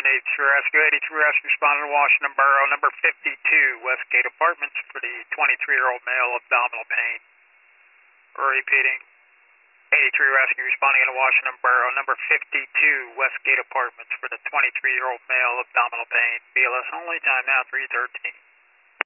83 Rescue. 83 Rescue responding to Washington Borough, number 52, Westgate Apartments for the 23-year-old male, abdominal pain. Repeating. 83 Rescue responding to Washington Borough, number 52, Westgate Apartments for the 23-year-old male, abdominal pain. BLS only, time now 3:13.